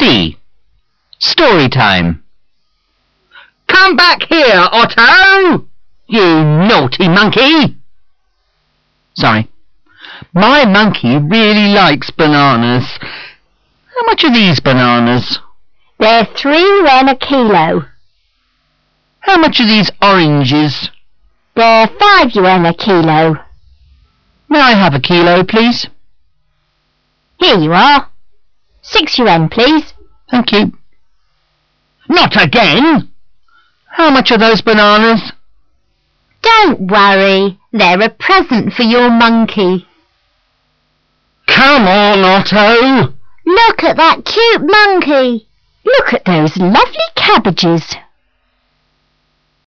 C. Story time. Come back here, Otto! You naughty monkey! Sorry. My monkey really likes bananas. How much are these bananas? They're 3 yen a kilo. How much are these oranges? They're 5 yuan a kilo. May I have a kilo, please? Here you are. 6 yuan, please. Thank you. Not again! How much are those bananas? Don't worry. They're a present for your monkey. Come on, Otto! Look at that cute monkey. Look at those lovely cabbages.